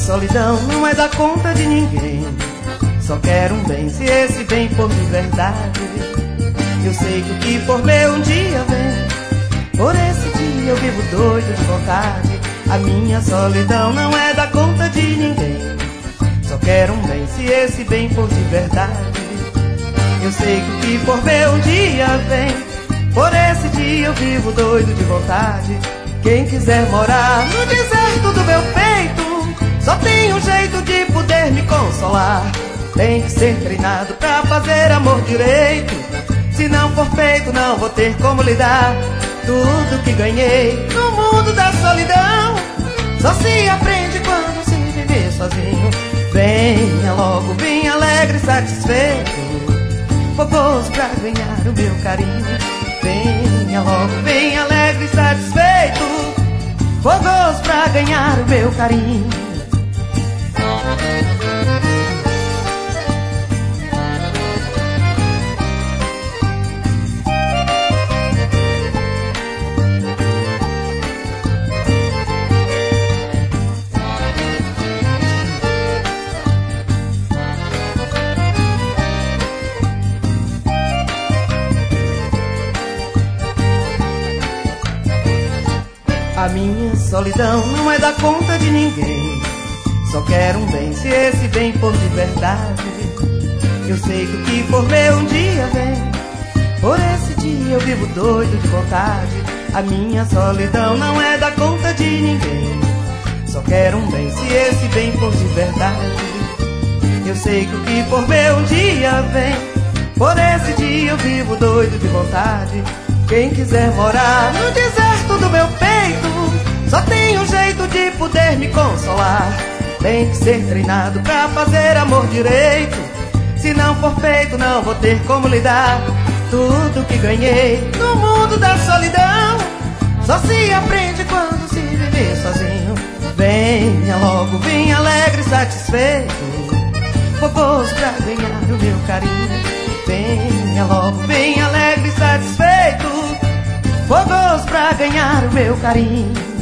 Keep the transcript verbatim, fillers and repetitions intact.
solidão não é da conta de ninguém. Só quero um bem, se esse bem for de verdade. Eu sei que o que for meu um dia vem. Por esse dia eu vivo doido de vontade. A minha solidão não é da conta de ninguém. Só quero um bem, se esse bem for de verdade. Eu sei que o que for meu um dia vem. Por esse dia eu vivo doido de vontade. Quem quiser morar no deserto do meu peito só tem um jeito de poder me consolar. Tem que ser treinado pra fazer amor direito. Se não for feito não vou ter como lidar. Tudo que ganhei no mundo da solidão só se aprende quando se viver sozinho. Venha logo, venha alegre e satisfeito. Fogoso pra ganhar o meu carinho. Venha logo, venha alegre e satisfeito. Fogoso pra ganhar o meu carinho. A minha solidão não é da conta de ninguém. Só quero um bem, se esse bem for de verdade. Eu sei que o que for meu um dia vem. Por esse dia eu vivo doido de vontade. A minha solidão não é da conta de ninguém. Só quero um bem, se esse bem for de verdade. Eu sei que o que for meu um dia vem. Por esse dia eu vivo doido de vontade. Quem quiser morar no deserto do meu peito só tem um jeito de poder me consolar. Tem que ser treinado pra fazer amor direito. Se não for feito não vou ter como lidar. Tudo que ganhei no mundo da solidão só se aprende quando se viver sozinho. Venha logo, venha alegre e satisfeito. Fogoso pra ganhar o meu carinho. Venha logo, venha alegre e satisfeito. Fogoso pra ganhar o meu carinho.